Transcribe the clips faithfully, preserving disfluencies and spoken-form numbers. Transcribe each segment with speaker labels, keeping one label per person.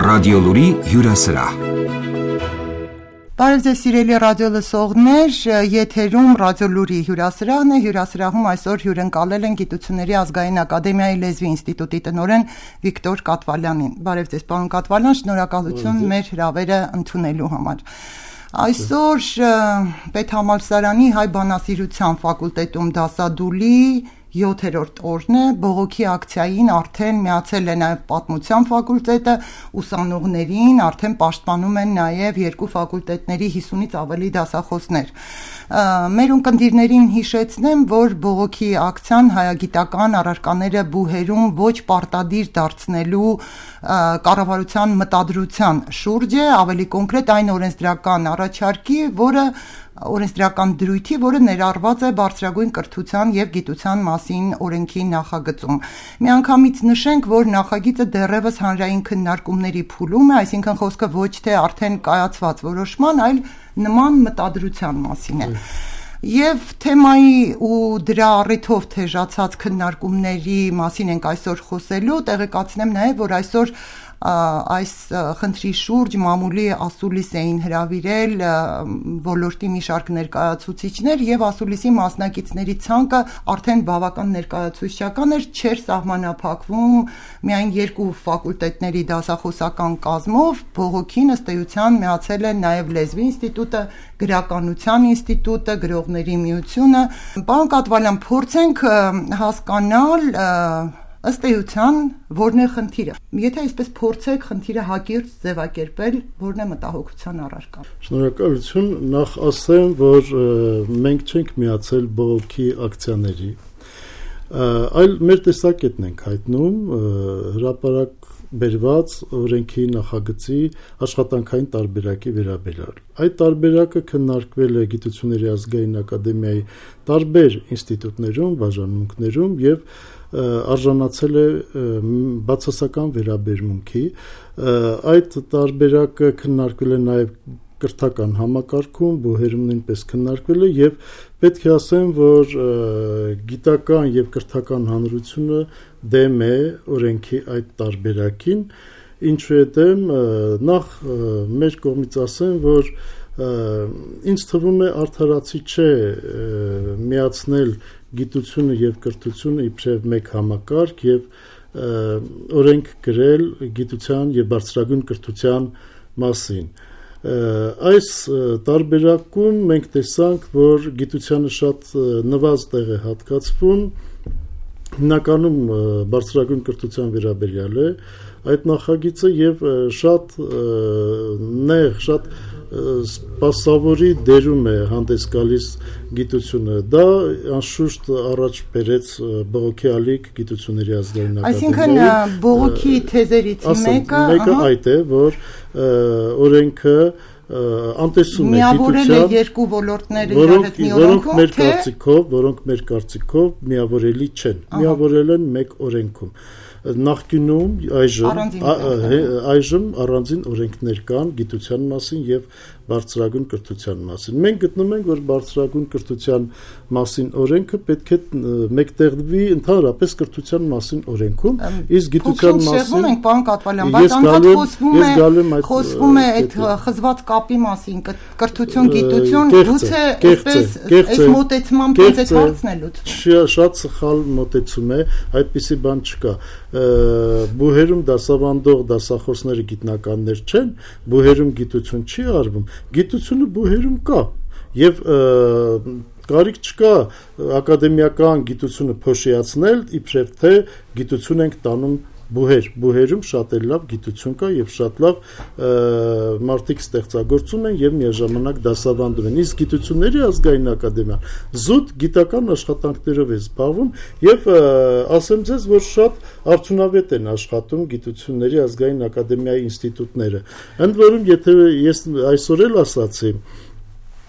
Speaker 1: Ռադիոլուրի հյուրասրահ։ Բարև ձեզ սիրելի ռադիո լսողներ, եթերում Ռադիոլուրի հյուրասրահն է։ Հյուրասրահում այսօր հյուրընկալել են Գիտությունների ազգային ակադեմիայի լեզվի ինստիտուտի տնօրեն Վիկտոր Կատվալյանին։ Բարև ձեզ, պարոն Կատվալյան, շնորհակալություն մեր հրավերը ընդունելու համար։ Այսօր Պետհամալսարանի հայ բանասիրության ֆակուլտետում դասադուլի յոթերորդ օրն է, բողոքի ակցիային արդեն միացել է նաև պատմության ֆակուլտետը, ուսանողներին արդեն պաշտպանում են նաև երկու ֆակուլտետների հիսունից ավելի դասախոսներ։ Մեր ունկնդիրներին հիշեցնեմ, որ բողոքի ակցիան հայագիտական առարկաները բուհերում ոչ պարտադիր դարձնելու կառավարության մտադրության շուրջ է, ավելի կոնկրետ այն օրենսդրական առաջարկի, որը օրենսդրական դրույթի, որը ներառված է բարձրագույն կրթության և գիտության մասին օրենքի նախագծում։ Միանգամից նշենք, որ նախագիծը դեռևս հանրային քննարկումների փուլում է, այսինքն խոսքը ոչ թե արդեն կայացված որոշման, այլ նման մտադրության մասին է։ Եվ թեմայի ու դրա առիթով թեժացած քննարկումների մասին ենք այսօր խոսելու, տեղեկացնեմ նաև, որ այսօր այս խնդրի շուրջ մամուլի ասուլիս էին հրավիրել ոլորտի մի շարք ներկայացուցիչներ եւ ասուլիսի մասնակիցների ցանկը արդեն բավական ներկայացուցչական էր, չէր սահմանափակվում միայն երկու ֆակուլտետների դասախոսական կազմով, բողոքին ըստ էության միացել են նաեւ լեզվի ինստիտուտը, գրականության ինստիտուտը, գրողների միությունը։ Պարոն Կատվալյան, փորձենք հասկանալ ըստ էության որն է խնդիրը։ Եթե այսպես փորձեք խնդիրը հակիրճ ձևակերպել, որն է մտահոգության առարկան։
Speaker 2: Շնորհակալություն, նախ ասեմ, որ մենք չենք միացել բողոքի ակցիաների, այլ մեր տեսակետն ենք հայտնում հրապարակ բերված օրենքի նախագծի աշխատանքային տարբերակի վերաբերյալ։ Այդ տարբերակը քննարկվել է Գիտությունների ազգային ակադեմիայի տարբեր ինստիտուտներում, բաժանմունքներում եւ արժանացել է բացասական վերաբերմունքի։ Այդ տարբերակը քննարկվել է նաև կրթական համակարգում, բուհերում նույնպես քննարկվել է եւ պետք է ասեմ, որ գիտական եւ կրթական հանրությունը դեմ է օրենքի այդ տարբերակին, ինչու է դեմ, նախ մեր կողմից ասեմ, որ ինձ թվում է արդարացի չէ միացնել գիտությունը եւ կրթությունը իբրև մեկ համակարգ եւ օրենք գրել գիտության եւ բարձրագույն կրթության մասին։ Այս տարբերակում մենք տեսանք, որ գիտությանը շատ նվազ տեղ է հատկացվում, հիմնականում բարձրագույն կրթության վերաբերյալ է այդ նախագիծը եւ շատ նեղ, շատ սպասավորի դերում է հանդես գալիս գիտությունը։ Դա անշուշտ առաջ բերեց բողոքի ալիք Գիտությունների ազգային ակադեմիայի։
Speaker 1: Այսինքն բողոքի թեզերից մեկը
Speaker 2: մեկը այդ է, որ օրենքը անտեսում է
Speaker 1: գիտության երկու ոլորտները իրար հետ մի օրենքում,
Speaker 2: մեր կարծիքով, որոնք մեր կարծիքով միավորելի չեն, միավորել են մեկ օրենքում։ Նախկինում այժմ այժմ առանձին օրենքներ կան գիտության մասին եւ բարձրագույն կրթության մասին։ Մենք գտնում ենք, որ բարձրագույն կրթության մասին օրենքը պետք է մեկտեղվի ընդհանրապես կրթության մասին օրենքում, իսկ գիտության մասին
Speaker 1: ենք, պարոն Կատվալյան, բայց անդադ խոսվում է խոսվում է այդ խզված կապի մասին, կրթություն, գիտություն, գուցե այսպես այս մոտեցմամբ ոնց է հարցն է լուծվում։
Speaker 2: Շատ սխալ մոտեցում է, այդպիսի բան չկա։ Բուհերում դասավանդող դասախոսները գիտնականներ չեն, բուհերում գիտություն չի արվում, գիտությունը բուհերում կա եւ կարիք չկա ակադեմիական գիտությունը փոշիացնել, իբրև թե գիտություն ենք տանում բուհեր, բուհերում շատ էլ լավ գիտություն կա եւ շատ լավ մարդիկ ստեղծագործում են եւ միաժամանակ դասավանդում են։ Իսկ Գիտությունների ազգային ակադեմիան զուտ գիտական աշխատանքներով է զբաղվում եւ ասեմ ձեզ, որ շատ արդյունավետ են աշխատում Գիտությունների ազգային ակադեմիայի ինստիտուտները։ Ընդ որում, եթե ես այսօր էլ ասացի,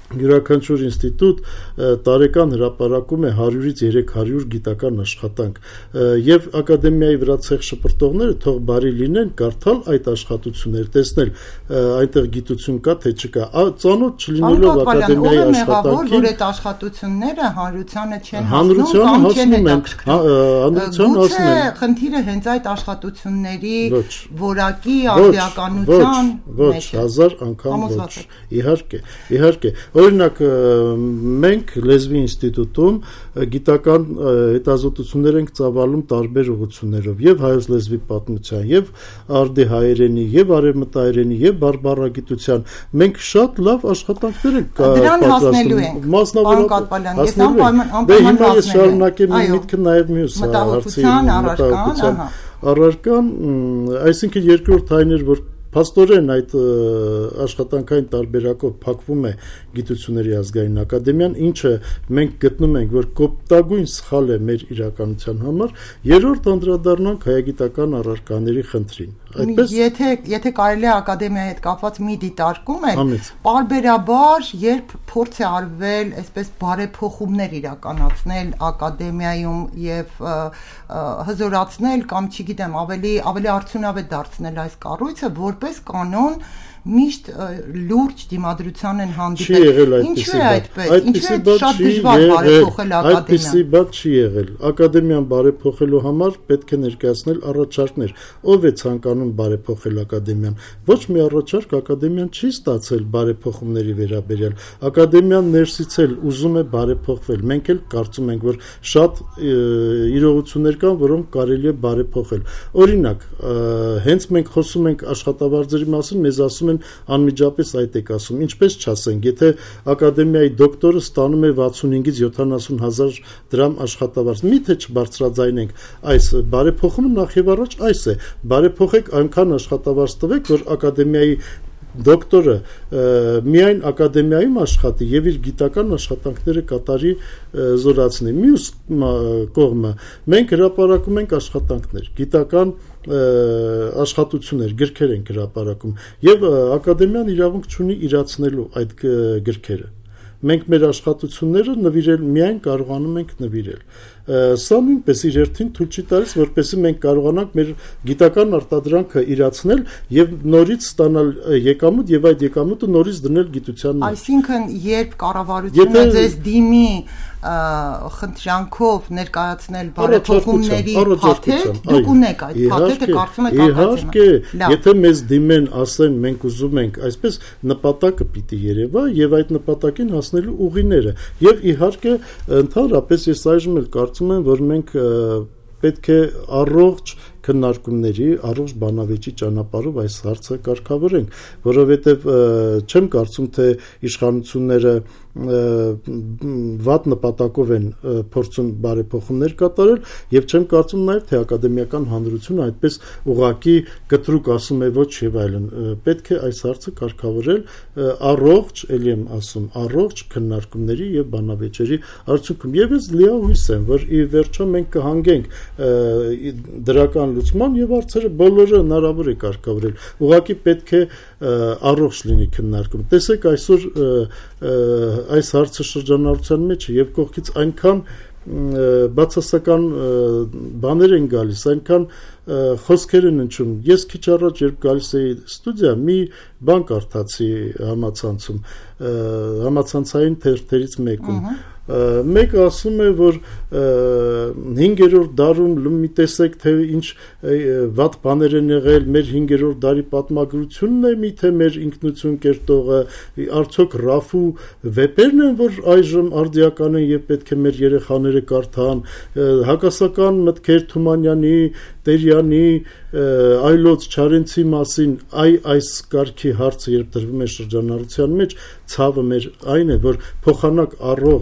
Speaker 2: յուրաքանչյուր ինստիտուտ տարեկան հրապարակում է հարյուրից երեք հարյուր գիտական աշխատանք եւ ակադեմիայի վրա ցեղ շպրտողները թող բարի լինեն կարդալ այդ աշխատությունները, տեսնել այնտեղ գիտություն կա թե չկա, ծանոթ չլինելով ակադեմիայի աշխատանքին,
Speaker 1: որ այդ աշխատությունները հանրությանը չեն
Speaker 2: հասնում կամ հանրության հասնում են։
Speaker 1: Խնդիրը հենց այդ աշխատությունների որակի արդիականության
Speaker 2: մեջ է։ Հազար անգամ ոչ։ Իհարկե, իհարկե Օրինակ մենք լեզվի ինստիտուտում գիտական հետազոտություններ ենք ծավալում տարբեր ուղղություններով եւ հայոց լեզվի պատմության եւ արդի հայերենի եւ արևմտահայերենի եւ բարբառագիտության մենք շատ լավ աշխատանքներ ենք
Speaker 1: պատրաստում մասնավորապես
Speaker 2: դե հիմա ես շարունակեմ իմ միտքը նաեւ մյուս հարցի
Speaker 1: մտահոգության
Speaker 2: առարկան այսինքն երկրորդ հայներ որ Փաստորեն այդ աշխատանքային տարբերակով փակվում է գիտությունների ազգային ակադեմիան, ինչը մենք գտնում ենք, որ կոպտագույն սխալ է մեր իրականության համար, երրորդ անդրադառնանք հայագիտական առարկաների խնդրին։ Այդպես
Speaker 1: եթե եթե կարելի է ակադեմիայի հետ կապված մի դիտարկում է, պարբերաբար երբ փորձ է արվել այսպես բարեփոխումներ իրականացնել ակադեմիայում եւ հզորացնել կամ չգիտեմ, ավելի ավելի արդյունավետ դարձնել այս կառույցը, որպես կանոն միշտ լուրջ դիմադրության են հանդիպել։ Ինչու է այդպես։ Ինչու է շատ դժվար բարեփոխել ակադեմիան։
Speaker 2: Այդպիսի բան չի եղել։ Ակադեմիան բարեփոխելու համար պետք է ներկայացնել առաջարկներ։ Ով է ցանկանում բարեփոխել ակադեմիան։ Ոչ մի առաջարկ ակադեմիան չի ստացել բարեփոխումների վերաբերյալ։ Ակադեմիան ներսից էլ ուզում է բարեփոխվել։ Մենք էլ կարծում ենք, որ շատ իրողություններ կան, որոնք կարելի է բարեփոխել։ Օրինակ, հենց մենք խոսում ենք աշխատավարձերի մասին, մեզ ասում անմիջապես այդ եք ասում, ինչպես չասենք, եթե ակադեմիայի դոկտորը ստանում է վաթսունհինգից յոթանասուն հազար դրամ աշխատավարձ, միթե չբարձրաձայնենք այս բարեփոխումը նախ եւ առաջ այս է, բարեփոխեք այնքան աշխատավարձ տվեք, որ ակադեմիայի դոկտորը միայն ակադեմիայում աշխատի եւ իր գիտական աշխատանքները կատարի զորացնի։ Մյուս կողմը մենք հրապարակում ենք աշխատանքներ, գիտական աշխատություններ, գրքեր ենք հրապարակում եւ ակադեմիան իրավունք չունի իրացնելու այդ գրքերը։ Մենք մեր աշխատությունները նվիրել միայն կարողանում ենք նվիրել։ Սա նույնպես իր երթին թույլ չի տալիս, որպեսզի մենք կարողանանք մեր գիտական արտադրանքը իրացնել եւ նորից ստանալ եկամուտ եւ այդ եկամուտը նորից դնել գիտության մեջ։
Speaker 1: Այսինքն, երբ կառավարությունը ձեզ դիմի խնդրանքով ներկայացնել բարեփոխումների փաթեթ, դուք ունեք այդ փաթեթը, կարծում եք
Speaker 2: Իհարկե, եթե մեզ դիմեն, ասեն մենք ուզում ենք, այսպես նպատակը պիտի երևա եւ այդ նպատակին հասնելու ուղիները։ Եվ իհարկե, ընդհանրապես ես այժմ էլ կարծում եմ, որ մենք պետք է առողջ քննարկումների, առողջ բանավեճի ճանապարհով այս հարցը կարգավորենք, որովհետև չեմ կարծում, թե իշխանությունները վատ նպատակով են փորձում բարեփոխումներ կատարել եւ չեմ կարծում նաեւ թե ակադեմիական հանրությունը այդպես ուղակի կտրուկ ասում է ոչ եւ այլն պետք է այս հարցը կարգավորել առողջ ելի եմ ասում առողջ քննարկումների եւ բանավեճերի արդյունքում եւ ես լիահույս եմ որ ի վերջո մենք կհանգենք դրական լուծման եւ հարցերը բոլորը հնարավոր է կարգավորել ուղակի պետք է առողջ լինի քննարկում տեսեք այսօր այս հարցը շրջանառության մեջ է եւ կողքից այնքան բացասական բաներ են գալիս, այնքան խոսքեր են ընչում։ Ես քիչ առաջ երբ գալիս էի ստուդիա, մի բան կարդացի համացանցում, համացանցային թերթերից մեկում։ Մեկը ասում է, որ հինգերորդ դարում մի տեսեք, թե ինչ վատ բաներ են եղել, մեր հինգերորդ դարի պատմագրությունն է, միթե մեր ինքնություն կերտողը, արդյոք Ռաֆու վեպերն են, որ այժմ արդիական են եւ պետք է մեր երեխաները կարդան, հակասական մտքեր Թումանյանի, Տերյանի, այլոց Չարենցի մասին, այ այս կարգի հարցը երբ դրվում է շրջանառության մեջ, ցավը մեր այն է, որ փոխանակ առողջ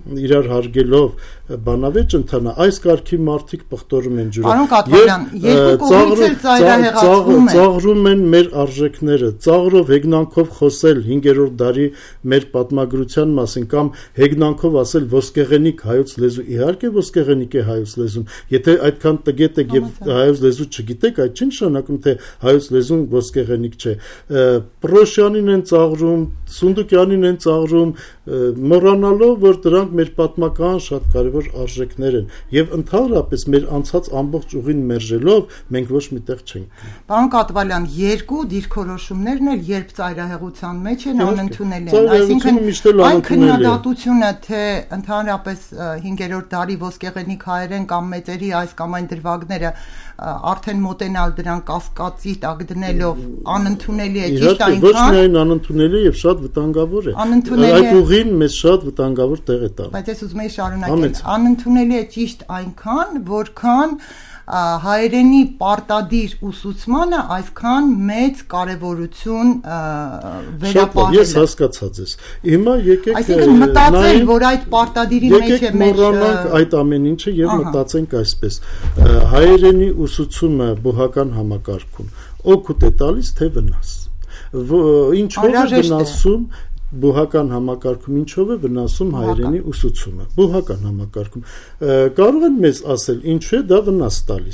Speaker 2: իրար հարգելով բանավեճ ընթանա, այս կարգի մարդիկ պղտորում են ջուրը։
Speaker 1: Պարոն Կաթվալյան, երկու կողմից էլ ծայրահեղացվում են։
Speaker 2: Ծաղրում են մեր արժեքները, ծաղրով հեգնանքով խոսել հինգերորդ դարի մեր պատմագրության մասին կամ հեգնանքով ասել ոսկեղենիկ հայոց լեզու, իհարկե ոսկեղենիկ է հայոց լեզուն։ Եթե այդքան տգետ եք եւ հայոց լեզու չգիտեք, այդ չի նշանակում թե հայոց լեզուն ոսկեղենիկ չէ։ Պրոշյանին են ծաղրում, Սունդուկյանին են ծաղրում, մոռանալով, որ դրանք մեր պատմական շատ կարևոր արժեքներ են եւ ընդհանրապես մեր անցած ամբողջ ուղին մերժելով մենք ոչ միտեղ չենք։
Speaker 1: Պարոն Կաթվալյան, երկու դիրքորոշումներն էլ երբ ծայրահեղության մեջ են անընդունելի են, այսինքն այն քննադատությունը, թե ընդհանրապես հինգերորդ դարի ոսկեղենիկ հայերեն կամ մեծերի այս կամ այն դրվագները արդեն մոտենալ դրան կասկածի տակ դնելով անընդունելի է, ճիշտ այնքան։
Speaker 2: Ոչ միայն անընդունելի եւ շատ վտանգավոր է։ Այդ ուղին մեզ շատ վտանգավոր տեղ է տանում։
Speaker 1: Բայց ես ուզում եի շարունակել։ Անընդունելի է ճիշտ այնքան, որքան հայերենի պարտադիր ուսուցմանը այսքան մեծ կարևորություն վերապահել։
Speaker 2: Ես հասկացած ես։ Հիմա եկեք
Speaker 1: այսինքն մտածել, որ այդ պարտադիրի մեջ է մեր
Speaker 2: մոռանանք այդ ամեն ինչը եւ մտածենք այսպես։ Հայերենի ուսուցումը բուհական համակարգում օգուտ է տալիս թե վնաս։ Ինչով է վնասում բուհական համակարգում, ինչով է վնասում հայերենի ուսուցումը։ Բուհական համակարգում կարող են մեզ ասել ինչու է դա վնաս տալիս։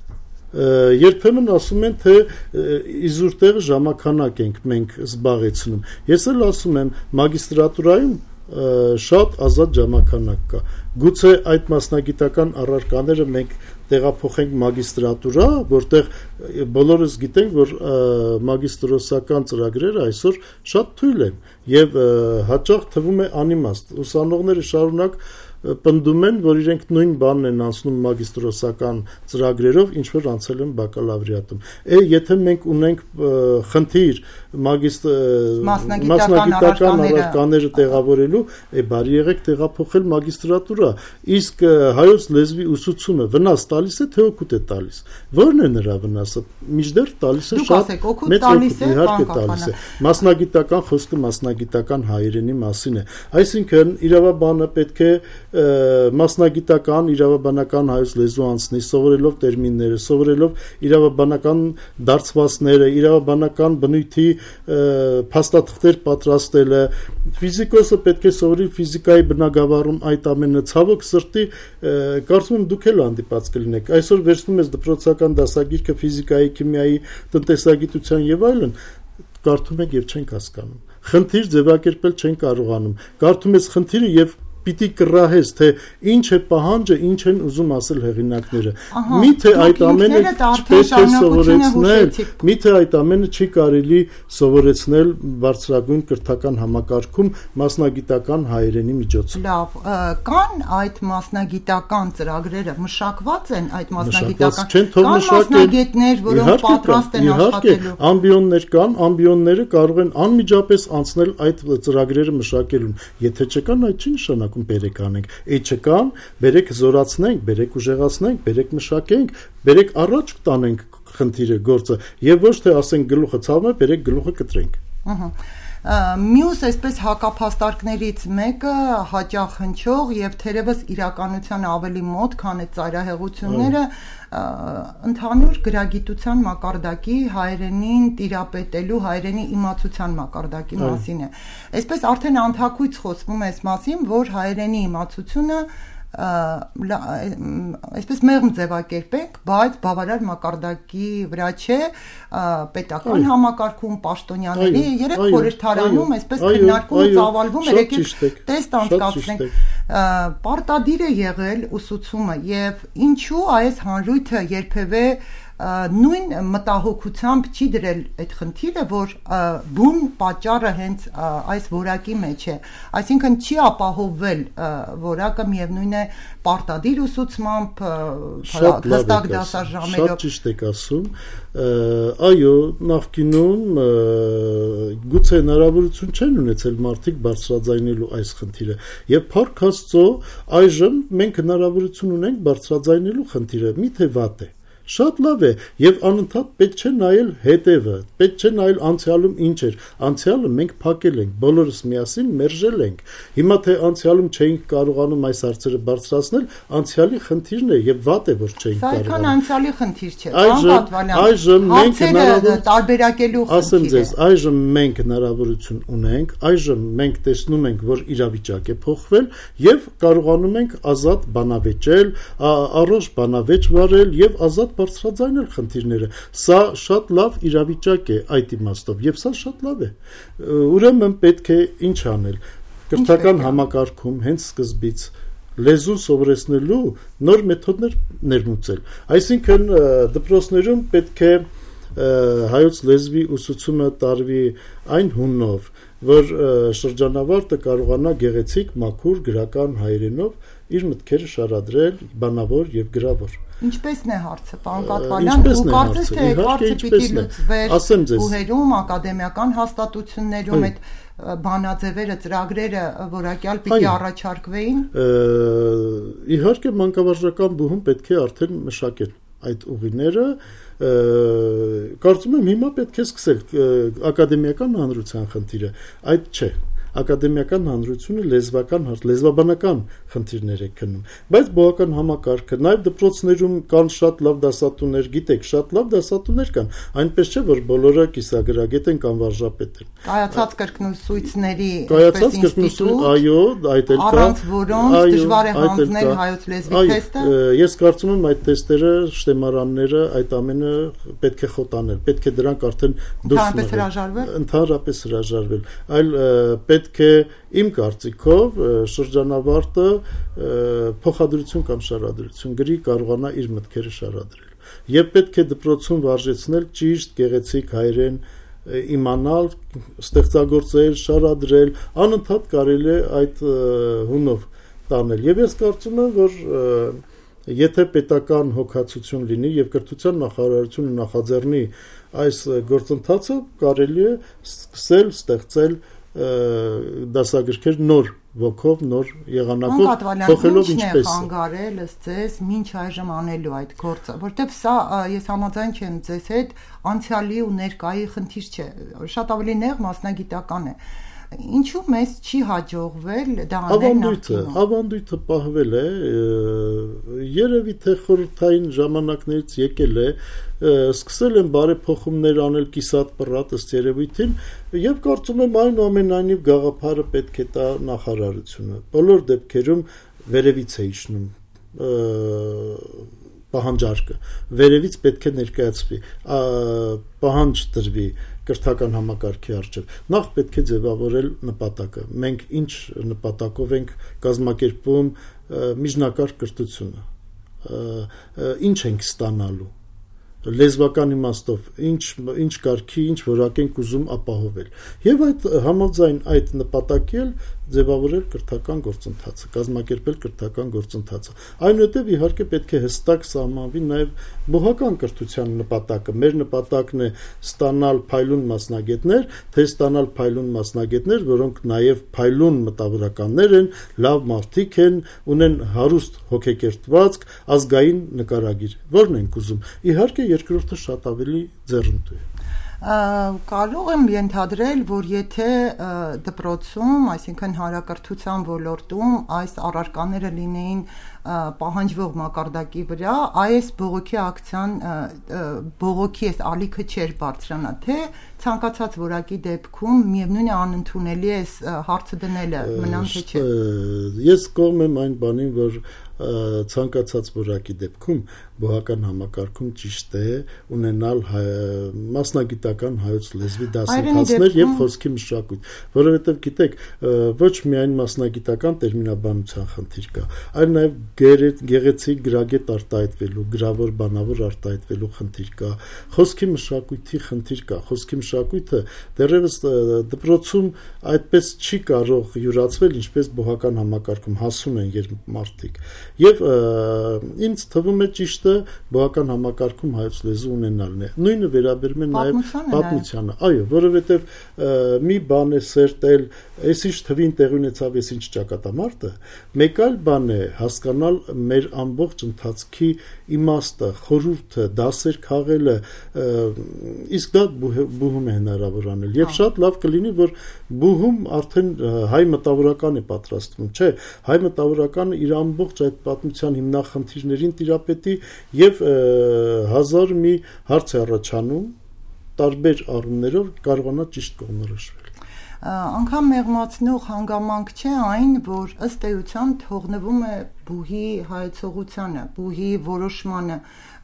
Speaker 2: Երբեմն ասում են, թե իզուր ժամանակ ենք մենք զբաղեցնում։ Ես էլ ասում եմ, մագիստրատուրայում շատ ազատ ժամանակ կա։ Գուցե այդ մասնագիտական առարկաները մենք տեղափոխենք մագիստրատուրա, որտեղ բոլորս գիտենք, որ մագիստրոսական ծրագրերը այսօր շատ թույլ են եւ հաճախ թվում է անիմաստ։ Ուսանողները շարունակ պնդում են, որ իրենք նույն բանն են անցնում մագիստրոսական ծրագրերով, ինչ որ անցել են բակալավրիատում։ Է, եթե մենք ունենք խնդիր մասնագիտական առարկաները տեղավորելու, է բարի եղեք տեղափոխել մագիստրատուրա։ Իսկ հայոց լեզվի ուսուցումը վնաս տալիս է, թե օգուտ է տալիս։ Ո՞րն է նրա վնասը։ Մինչդեռ տալիս է շատ մեծ օգուտ, իհարկե տալիս է։ Մասնագիտական խոսքը մասնագիտական հայերենի մասին է։ Այսինքն իրավաբանը պետք է մասնագիտական իրավաբանական հայոց լեզու անցնի, սովորելով տերմինները, սովորելով իրավաբանական դարձվածները, իրավաբանական բնույթի փաստաթղթեր պատրաստելը, ֆիզիկոսը պետք է սովորի ֆիզիկայի բնագավառում այդ ամենը, ցավոք սրտի, կարծում եմ դուք էլ հանդիպած կլինեք, այսօր վերցնում ես դպրոցական դասագիրքը ֆիզիկայի, քիմիայի, տնտեսագիտության եւ այլն, կարդում եք եւ չենք հասկանում, խնդիր ձևակերպել չեն կարողանում, կարդում ես խնդիրը եւ պիտի կռահես, թե ինչ է պահանջը, ինչ են ուզում ասել հեղինակները։ Միթե այդ ամենը պետք է սովորեցնել, միթե այդ ամենը չի կարելի սովորեցնել բարձրագույն կրթական համակարգում մասնագիտական հայերենի միջոցով։
Speaker 1: Լավ, կան այդ մասնագիտական ծրագրերը, մշակված են այդ մասնագիտական, կան մասնագետներ, որոնք պատրաստ են աշխատելու։
Speaker 2: Ամբիոններ կան, ամբիոնները կարող են անմիջապես անցնել այդ ծրագրերը մշակելուն։ Եթե չկան, այդ չի նշանակում բերեք անենք, է չկան, բերեք զորացնենք, բերեք ուժեղացնենք, բերեք մշակենք, բերեք առաջ տանենք խնդիրը գործը եւ ոչ թե ասենք գլուխը ցավում է, բերեք գլուխը կտրենք։
Speaker 1: Ահա։ Մյուս այսպես հակափաստարկներից մեկը հաճախ հնչող եւ թերևս իրականության ավելի մոտ, քան այդ ծայրահեղությունները, ընդհանուր գրագիտության մակարդակի հայերենին տիրապետելու, հայերենի իմացության մակարդակի մասին է։ Այսպես արդեն անթակույց խոսվում է այս մասին, որ հայերենի իմացությունը այսպես մեղմ ձևակերպենք, բայց բավարար մակարդակի վրա չէ, պետական համակարգում, պաշտոնյաների, երեք խորհրդարանում այսպես քննարկում ու ծավալվում է, եկեք տեստ անցկացնենք։ Պարտադիր է եղել ուսուցումը եւ ինչու այս հանրույթը երբևէ նույն մտահոգությամբ չի դրել այդ խնդիրը, որ բուն պատճառը հենց այս որակի մեջ է, այսինքն չի ապահովվել որակը միևնույն է պարտադիր ուսուցմամբ, հստակ դասաժամերով։
Speaker 2: Շատ ճիշտ եք ասում, այո, նախկինում գուցե հնարավորություն չեն ունեցել մարդիկ բարձրաձայնելու այս խնդիրը, եւ փառք Աստծո այժմ մենք հնարավորություն ունենք բարձրաձայնելու խնդիրը, միթե վատ է։ Շատ լավ է եւ անընդհատ պետք չէ նայել հետևը, պետք չէ նայել անցյալում ինչ էր։ Անցյալը մենք փակել ենք, բոլորս միասին մերժել ենք։ Հիմա թե անցյալում չէինք կարողանում այս հարցերը բարձրացնել, անցյալի խնդիրն է եւ վատ է որ չէինք կարողանում։
Speaker 1: Սա անցյալի խնդիր չէ։
Speaker 2: Այժմ մենք հնարավոր
Speaker 1: տարբերակելու
Speaker 2: ասեմ ձեզ, այժմ մենք հնարավորություն ունենք, այժմ մենք տեսնում ենք, որ իրավիճակ է փոխվել եւ կարողանում ենք ազատ բանավեճել, առողջ բանավեճ վարել եւ ազատ բարձրաձայնել խնդիրները։ Սա շատ լավ իրավիճակ է այդ իմաստով եւ սա շատ լավ է։ Ուրեմն պետք է ինչ անել։ Կրթական համակարգում հենց սկզբից լեզուն սովորեցնելու նոր մեթոդներ ներմուծել։ Այսինքն դպրոցներում պետք է հայոց լեզվի ուսուցումը տարվի այն հունով, որ շրջանավարտը կարողանա գեղեցիկ, մաքուր գրական հայերենով իր մտքերը շարադրել, բանավոր եւ գրավոր։
Speaker 1: Ինչպես-ն է հարցը, պարոն Կատվալյան, ու կարծես թե հարցը պիտի լուծվեր բուհերում, ակադեմիական հաստատություններում այդ բանաձևերը, ծրագրերը որակյալ պիտի առաջարկվեին։
Speaker 2: Իհարկե մանկավարժական բուհում պետք է արդեն մշակել այդ ուղիները, կարծում եմ հիմա պետք է սկսել ակադեմիական հանրության խնդիրը, այդ չէ։ Ակադեմիական հանրությունը լեզվական, լեզվաբանական խնդիրներ է քննում, բայց բողոքական համակարգը, նաև դպրոցներում կան շատ լավ դասատուներ, գիտեք, շատ լավ դասատուներ կան, այնպես չէ, որ բոլորը կիսագրագետ են կամ վարժապետ են։
Speaker 1: Կայացած կրկնուսույցների
Speaker 2: Կայացած կրկնուսույց, այո, այդ էլ կա,
Speaker 1: առանց որոնց դժվար է հանձնել հայոց լեզվի թեստը։
Speaker 2: Ես կարծում եմ այդ թեստերը, շտեմարանները, այդ ամենը պետք է խոտանել, պետք է դրանք արդեն դուրս մղել, ընդհանրապես հրաժարվել, այլ պետք է իմ կարծիքով շրջանավարտը փոխադրություն կամ շարադրություն գրի կարողանա իր մտքերը շարադրել եւ պետք է դպրոցում վարժեցնել ճիշտ գեղեցիկ հայերեն իմանալ, ստեղծագործել, շարադրել, անընդհատ կարելի է այդ հունով տանել եւ ես կարծում եմ, որ եթե պետական հոգացություն լինի եւ կրթության նախարարությունը նախաձեռնի այս գործընթացը, կարելի է սկսել ստեղծել դասագրքեր նոր ոգով, նոր եղանակով, փոխելով ինչպես
Speaker 1: խանգարել ըստ ձեզ մինչ այժմ անելու այդ գործը, որտեղ սա ես համաձայն չեմ ձեզ հետ, անցյալի ու ներկայի խնդիր չէ, շատ ավելի նեղ մասնագիտական է։ Ինչու մեզ չի հաջողվել դա անել նախկինում։
Speaker 2: Ավանդույթը պահվել է, երևի թե խորհրդային ժամանակներից եկել է, սկսել են բարեփոխումներ անել կիսատ պռատ ըստ երևույթին եւ կարծում եմ այնուամենայնիվ գաղափարը պետք է տա նախարարությունը։ Բոլոր դեպքերում վերևից է իջնում պահանջարկը, վերևից պետք է ներկայացվի, պահանջ տրվի կրթական համակարգի առջև։ Նախ պետք է ձևավորել նպատակը։ Մենք ինչ նպատակով ենք կազմակերպում միջնակարգ կրթությունը, ինչ ենք ստանալու, լեզվական իմաստով, ինչ ինչ կարգի, ինչ որակ ենք ուզում ապահովել։ Եվ այդ համաձայն այդ նպատակի էլ ձևավորել կրթական գործընթացը, կազմակերպել կրթական գործընթացը։ Այնուհետև իհարկե պետք է հստակ սահմանվի նաև բուհական կրթության նպատակը։ Մեր նպատակն է ստանալ փայլուն մասնագետներ, թե ստանալ փայլուն մասնագետներ, որոնք նաև փայլուն մտավորականներ են, լավ մարդիկ են, ունեն հարուստ հոգեկերտվածք, ազգային նկարագիր։ Որն ենք ուզում։ Իհարկե երկրորդը շատ ավելի ձեռնտու է։
Speaker 1: Կարող եմ ենթադրել, որ եթե դպրոցում, այսինքն հանրակրթության ոլորտում այս առարկաները լինեին պահանջվող մակարդակի վրա, այս բողոքի ակցիան բողոքի այս ալիքը չէր բարձրանա, թե ցանկացած որակի դեպքում միևնույն է անընդունելի է հարցը դնելը, մնան թե չէ։
Speaker 2: Ես կողմ եմ այն բանին, որ ցանկացած որակի դեպքում բուհական համակարգում ճիշտ է ունենալ մասնագիտական հայոց լեզվի դասընթացներ եւ խոսքի մշակույթ, որովհետեւ գիտեք, ոչ միայն մասնագիտական տերմինաբանության խնդիր կա, այլ նաեւ գեղեցիկ գրագետ արտահայտվելու, գրավոր բանավոր արտահայտվելու խնդիր կա, խոսքի մշակույթի խնդիր կա, խոսքի մշակույթը դեռևս դպրոցում այդպես չի կարող յուրացվել, ինչպես բուհական համակարգում հասուն են երբ մարդիկ։ Եվ ինձ թվում է ճիշտը բուհական համակարգում հայոց լեզու ունենալն է։ Նույնը վերաբերում է նաև պատմությանը։ Այո, որովհետև մի բան է սերտել, այս ինչ թվին տեղի ունեցավ, այս ինչ ճակատամարտը, մեկ այլ բան է հասկանալ հասկանալ մեր ամբողջ ընթացքի իմաստը, խորհուրդը, դասեր քաղելը, իսկ դա բուհում է հնարավոր անել։ Եվ շատ լավ կլինի, որ բուհում արդեն հայ մտավորական է պատրաստվում, չէ, հայ մտավորականը իր ամբողջ այդ պատմության հիմնախնդիրներին տիրապետի եւ հազար մի հարց է առաջանում տարբեր առումներով կարողանա ճիշտ կողմնորոշվել։
Speaker 1: Անգամ մեղմացնող հանգամանք չէ այն, որ ըստ էության թողնվում է բուհի հայեցողությանը, բուհի որոշմանը,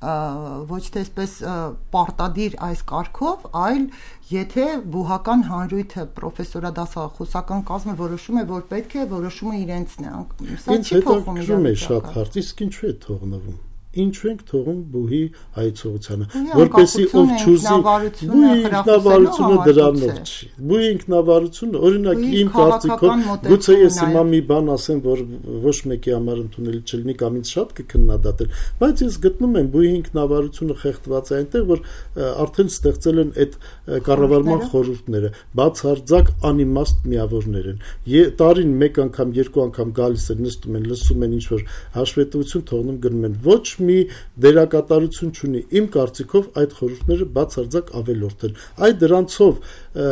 Speaker 1: ոչ թե այսպես պարտադիր այս կարգով, այլ եթե բուհական հանրույթը պրոֆեսորադասախոսական կազմը որոշում է, որ պետք է որոշումը իրենցն է, սա չի փոխում
Speaker 2: իրավիճակը։ Ինձ հետաքրքրում է շատ հարց, իսկ ինչու է թողնվում։ Ինչու ենք թողում բուհի հայեցողությանը, որպեսզի ով չուզի բուհի ինքնավարությունը դրանով չի։ Բուհի ինքնավարությունը, օրինակ իմ կարծիքով, գուցե ես հիմա մի բան ասեմ, որ ոչ մեկի համար ընդունելի չլինի կամ ինձ շատ կքննադատել, բայց ես գտնում եմ բուհի ինքնավարությունը խեղդված է այնտեղ, որ արդեն ստեղծել են այդ կառավարման խորհուրդները, բացարձակ անիմաստ միավորներ են։ Տարին մեկ անգամ, երկու անգամ գալիս են, նստում են, լսում են ինչ-որ հաշվետվություն, թողնում գնում են։ Ոչ մի դերակատարություն չունի։ Իմ կարծիքով այդ խորհուրդները բացարձակ ավելորդ են։ Այդ դրանցով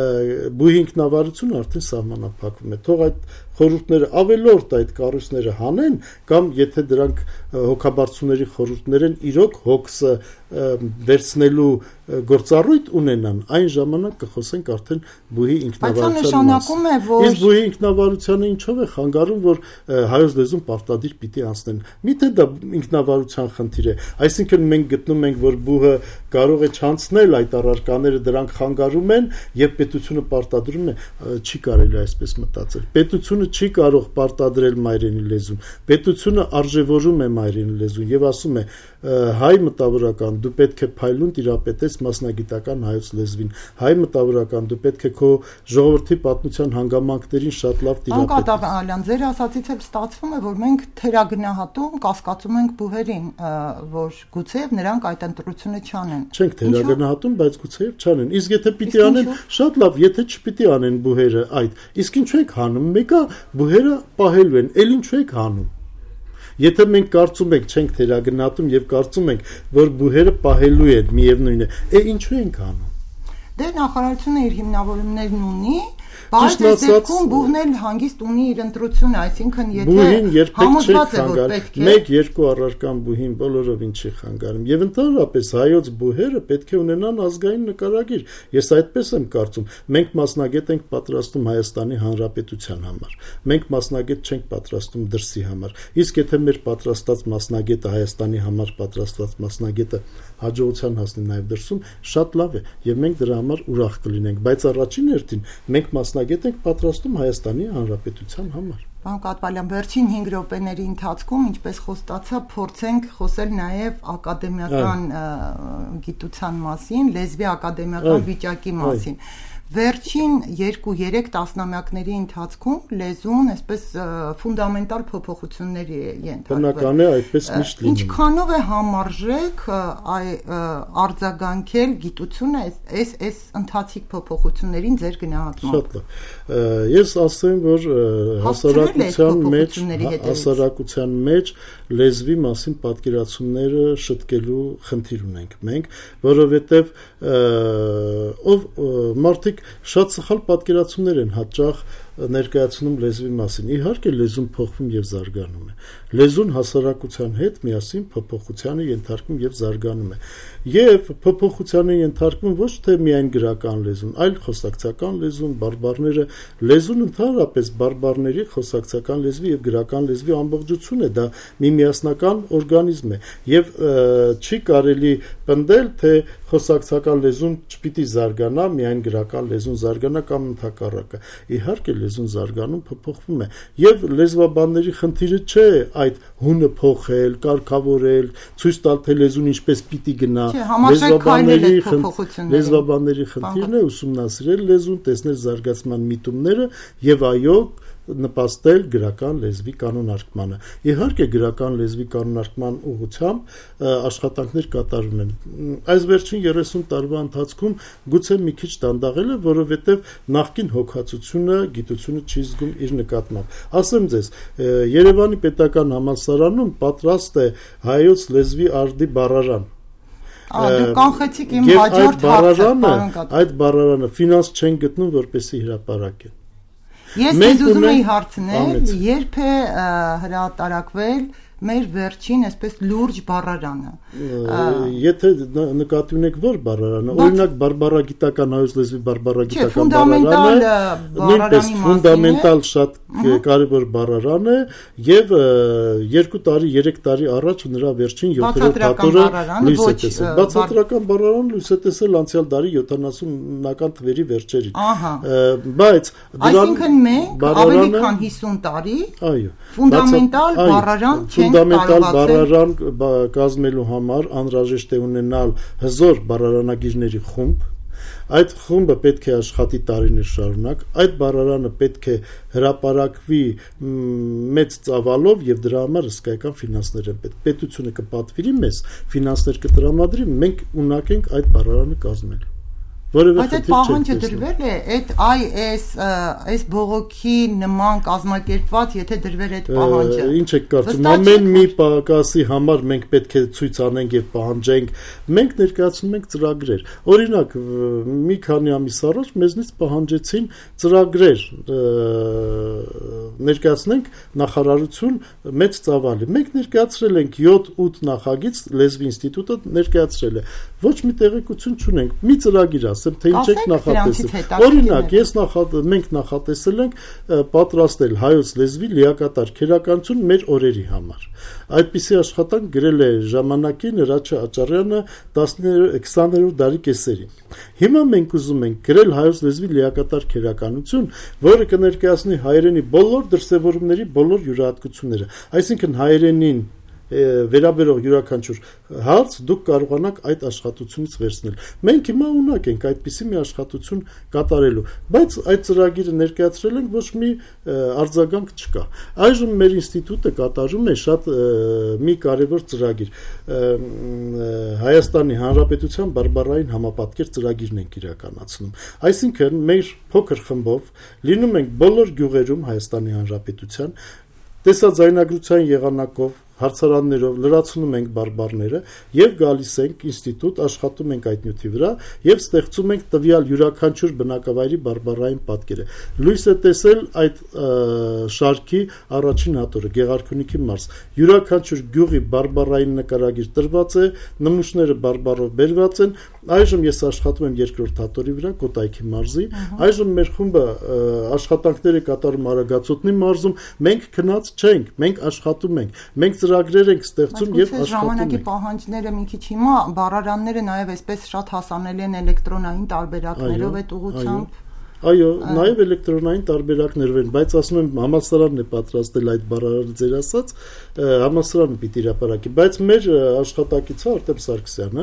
Speaker 2: բուհի ինքնավարությունը արդեն սահմանափակվում է։ Թող այդ խորհուրդները ավելորդ այդ կառույցները հանեն, կամ եթե դրանք հոգաբարձուների խորհուրդներ են, իրոք հոգսը վերցնելու գործառույթ ունենան, այն ժամանակ կխոսենք արդեն բուհի ինքնավարության մասին։ Իսկ բուհի ինքնավարությանը ինչով է խանգարում, որ հայոց լեզուն պարտադիր պիտի անցնեն։ Միթե դա ինքնավարության խնդիր է, այսինքն մենք գտնում ենք, որ բուհը կարող է չանցնել այդ առարկաները, դրանք խանգարում են եւ պետությունը պարտադրում է, չի կարելի այսպես մտածել։ Պետությունը չի կարող պարտադրել մայրենի լեզուն։ Պետությունը արժևորում է մայրենի լեզուն եւ ասում է հայ մտավորական դու պետք է փայլուն տիրապետես մասնագիտական հայոց լեզվին, հայ մտավորական դու պետք է քո ժողովրդի պատմության հանգամանքներին շատ լավ տիրապետես։
Speaker 1: Անկատակ Ալյան, ձեր ասածից էլ ստացվում է, որ մենք թերագնահատում կասկածում ենք բուհերին, որ գուցեև նրանք այդ ընտրությունը չանեն։
Speaker 2: Չենք թերագնահատում, բայց գուցեև չանեն։ Իսկ եթե պիտի անեն, շատ լավ, եթե չպիտի անեն բուհերը այդ, իսկ ինչու եք հանում։ Մեկը բուհերը պահելու են, ել ինչու եք հանում։ Եթե մենք կարծում ենք, չենք թերագնահատում եւ կարծում ենք, որ բուհերը պահելու են, միևնույն է, է ինչու ենք անում։
Speaker 1: Դե նախարարությունը իր հիմնավորումներն ունի, բայց այս դեպքում բուհն էլ հանգիստ ունի իր ընտրությունը, այսինքն եթե համոզված է, որ պետք է
Speaker 2: մեկ-երկու առարկան բուհին բոլորովին չի խանգարում եւ ընդհանրապես հայոց բուհերը պետք է ունենան ազգային նկարագիր։ Ես այդպես եմ կարծում։ Մենք մասնագետ ենք պատրաստում Հայաստանի Հանրապետության համար։ Մենք մասնագետ չենք պատրաստում դրսի համար։ Իսկ եթե մեր պատրաստած մասնագետը Հայաստանի համար պատրաստված մասնագետը հաջողության հասնի նաեւ դրսում, շատ լավ է եւ մենք դրա համար ուրախ կլինենք, բայց առաջին հերթին մենք մասնագետ ենք պատրաստում Հայաստանի Հանրապետության համար։
Speaker 1: Պարոն Կատվալյան, վերջին հինգ րոպեների ընթացքում, ինչպես խոստացա, փորձենք խոսել նաև ակադեմիական գիտության մասին, լեզվի ակադեմիական վիճակի մասին։ Վերջին երկու-երեք տասնամյակների ընթացքում լեզուն այսպես ֆունդամենտալ փոփոխությունների է ենթարկվել։
Speaker 2: Բնական է, այդպես միշտ լինում։
Speaker 1: Ինչքանով է համարժեք արձագանքել գիտությունը այս այս ընթացիկ փոփոխություններին ձեր գնահատմամբ։
Speaker 2: Շատ լավ։ Ես ասեմ, որ հասարակության մեջ հասարակության մեջ լեզվի մասին պատկերացումները շտկելու խնդիր ունենք մենք, որովհետև ով մարդիկ շատ սխալ պատկերացումներ են հաճախ ներկայացնում լեզվի մասին։ Իհարկե լեզուն փոխվում եւ զարգանում է։ Լեզուն հասարակության հետ միասին փոփոխությանը ենթարկվում եւ զարգանում է։ Եվ փոփոխությանը ենթարկվում ոչ թե միայն գրական լեզուն, այլ խոսակցական լեզուն, բարբառները, լեզուն ընդհանրապես բարբառների խոսակցական լեզվի եւ գրական լեզվի ամբողջություն է, դա մի միասնական օրգանիզմ է եւ չի կարելի պնդել, թե խոսակցական լեզուն չպիտի զարգանա, միայն գրական լեզուն զարգանա կամ ընդհակառակը։ Իհարկե լեզուն զարգանում, փոփոխվում է եւ լեզվաբանների խնդիրը չէ այդ հունը փոխել, կարգավորել, ցույց տալ, թե լեզուն ինչպես պիտի գնա։ Լեզվաբանների լեզվաբանների խնդիրն է ուսումնասիրել լեզուն, տեսնել զարգացման միտումները եւ այո նպաստել գրական լեզվի կանոնարկմանը։ Իհարկե գրական լեզվի կանոնարկման ուղղությամբ աշխատանքներ կատարվում են։ Այս վերջին երեսուն տարվա ընթացքում գուցե մի քիչ դանդաղել է, որովհետև նախկին հոգացությունը գիտությունը չի զգում իր նկատմամբ։ Ասեմ ձեզ, Երևանի պետական համալսարանում պատրաստ է հայոց լեզվի արդի բառարան։
Speaker 1: Դուք կանխեցիք իմ հաջորդ հարցը,
Speaker 2: այդ բառարանը ֆինանս չեն գտնում, որպեսզի հրապարակեն։
Speaker 1: Ես ձեզ ուզում էի հարցնել, երբ է հրատարակվել մեր վերջին այսպես լուրջ բառարանը։
Speaker 2: Եթե նկատի ունեք որ բառարանը, օրինակ բարբառագիտական հայոց լեզվի բարբառագիտական բառարանը նույնպես ֆունդամենտալ շատ կարևոր բառարան է եւ երկու տարի, երեք տարի առաջ նրա վերջին յոթերորդ հատորը լույս է տեսել։ Բացատրական բառարանը լույս է տեսել անցյալ դարի յոթանասունական թվերի վերջերին։ Բայց
Speaker 1: այսինքն մենք ավելի քան հիսուն տարի ֆունդամենտալ բառարան
Speaker 2: ֆունդամենտալ բառարան կազմելու համար անհրաժեշտ է ունենալ հզոր բառարանագիրների խումբ։ Այդ խումբը պետք է աշխատի տարիներ շարունակ, այդ բառարանը պետք է հրապարակվի մեծ ծավալով եւ դրա համար հսկայական ֆինանսներ են պետք։ Պետությունը կպատվիրի մեզ, ֆինանսներ կտրամադրի, մենք ունակ ենք այդ բառարանը կազմել։
Speaker 1: Բայց այդ պահանջը դրվել է, այդ այ այս այս բողոքի նման կազմակերպված, եթե դրվել է այդ պահանջը։
Speaker 2: Ինչ եք կարծում, ամեն մի պակասի համար մենք պետք է ցույց անենք եւ պահանջենք։ Մենք ներկայացնում ենք ծրագրեր։ Օրինակ, մի քանի ամիս առաջ մեզնից պահանջեցին ծրագրեր ներկայացնենք նախարարություն մեծ ծավալի։ Մենք ներկայացրել ենք յոթ-ութ նախագիծ, լեզվի ինստիտուտը ներկայացրել է։ Ոչ մի տեղեկություն չունենք։ Մի ծրագիր ասեմ, թե ինչ եք նախատեսել։ Օրինակ, ես նախատ մենք նախատեսել ենք պատրաստել հայոց լեզվի լիակատար քերականություն մեր օրերի համար։ Այդպիսի աշխատանք գրել է ժամանակին Հրաչյա Աճարյանը քսաներորդ դարի կեսերին։ Հիմա մենք ուզում ենք գրել հայոց լեզվի լիակատար քերականություն, որը կներկայացնի հայերենի բոլոր դրսևորումների բոլոր յուրահատկությունները։ Այսինքն հայերենին վերաբերող յուրաքանչյուր հարց դուք կարողանաք այդ աշխատությունից վերցնել։ Մենք հիմա ունակ ենք այդպիսի մի աշխատություն կատարելու, բայց այդ ծրագիրը ներկայացրել ենք, ոչ մի արձագանք չկա։ Այժմ մեր ինստիտուտը կատարում է շատ մի կարևոր ծրագիր։ Հայաստանի Հանրապետության բարբառային համապատկեր ծրագիրն ենք իրականացնում։ Այսինքն մեր փոքր խմբով լինում ենք բոլոր գյուղերում Հայաստանի Հանրապետության, տեսաձայնագրության եղանակով հարցարաններով լրացնում ենք բարբառները եւ գալիս ենք ինստիտուտ, աշխատում ենք այդ նյութի վրա եւ ստեղծում ենք տվյալ յուրաքանչյուր բնակավայրի բարբառային պատկերը։ Լույս է տեսել այդ շարքի առաջին հատորը Գեղարքունիքի մարզ։ Յուրաքանչյուր գյուղի բարբառային նկարագիր տրված է, նմուշները բարբառով բերված են։ Այժմ ես աշխատում եմ երկրորդ հատորի վրա Կոտայքի մարզի։ Այժմ մեր խումբը աշխատանքներ է կատարում Արագածոտնի մարզում։ Մենք քնած չենք, մենք աշխատում ենք։ Մենք ծրագրեր ենք ստեղծում եւ աշխատում ենք։
Speaker 1: Ժամանակի պահանջները մի քիչ հիմա բառարանները նաեւ այսպես շատ հասանելի են էլեկտրոնային տարբերակներով այդ ուղղությամբ։
Speaker 2: Այո, նաեւ էլեկտրոնային տարբերակներով են, բայց ասում եմ համալսարանն է պատրաստել այդ բառարանը ձեր ասած, համալսարանը պիտի հրապարակի, բայց մեր աշխատակիցը Արտեմ Սարգսյանը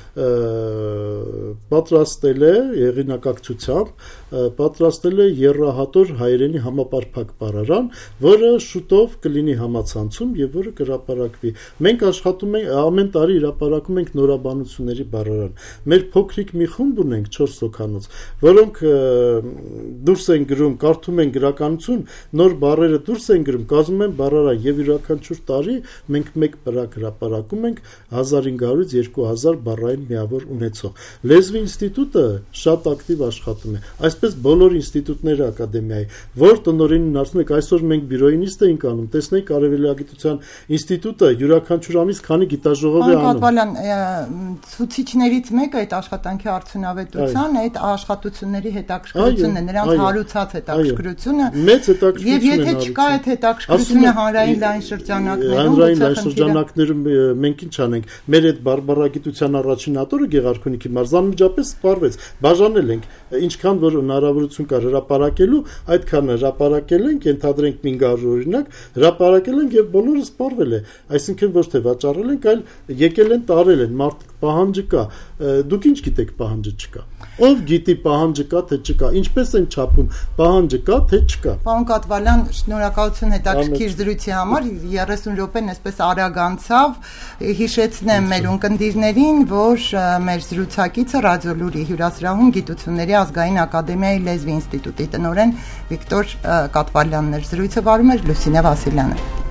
Speaker 2: պատրաստել է եղինակակցությամբ պատրաստել է եռահատոր հայերենի համապարփակ բառարան, որը շուտով կլինի համացանցում եւ որը կհրապարակվի։ Մենք աշխատում ենք ամեն տարի հրապարակում ենք նորաբանությունների բառարան։ Մեր փոքրիկ մի խումբ ունենք չորս հոգանոց, որոնք դուրս են գրում, կարդում են գրականություն, նոր բառերը դուրս են գրում, կազմում են բառարան եւ յուրաքանչյուր տարի մենք մեկ բրակ հրապարակում ենք հազար հինգ հարյուրից երկու հազար բառային միավոր ունեցող։ Լեզվի ինստիտուտը շատ ակտիվ աշխատում է, այսպես բոլոր ինստիտուտները ակադեմիայի, որ տնօրենին ասում եք, այսօր մենք բյուրոյի նիստ ենք անում, տեսնենք արևելագիտության ինստիտուտը յուրաքանչյուր ամիս քանի գիտաժողով է անում։
Speaker 1: Ցուցիչներից մեկը այդ աշխատանքի արդյունավետության այդ աշխատությունների հետաքրքրությունն է, նրանց հարուցած հետաքրքրությունը։
Speaker 2: Մեծ հետաքրքրություն
Speaker 1: եւ եթե չկա այդ հետաքրքրությունը հանրային լայն շրջանակներում,
Speaker 2: հանրային լայն շրջանակներում մենք ինչ անենք, մեր այդ բարբառագիտության առաջին հատորը Գեղարքունիքի մարզ անմիջապես սպառվեց, բաժանել ենք, ինչքան որ հնարավորություն կար հրապարակելու, այդքան հրապարակել ենք, ենթադրենք հինգ հարյուր օրինակ, հրապարակել ենք եւ բոլորը սպառվել է, այսինքն ոչ թե վաճառել ենք, այլ եկել են տարել են, մարդ պահանջը կա, դուք ինչ գիտեք պահանջը չկա։ Ով գիտի պահանջը կա թե չկա, ինչպես են չափում պահանջը կա թե չկա։
Speaker 1: Պարոն Կատվալյան, շնորհակալություն հետաքրքիր զրույցի համար, երեսուն րոպեն այսպես արագ անցավ, հիշեցնեմ մեր ունկնդիրներին, որ մեր զրուցակիցը Ռադիոլուրի հյուրասրահում Գիտությունների ազգային ակադեմիայի լեզվի ինստիտուտի տնօրեն Վիկտոր Կատվալյանն էր, զրույցը վարում էր Լուսինե Վասիլյանը։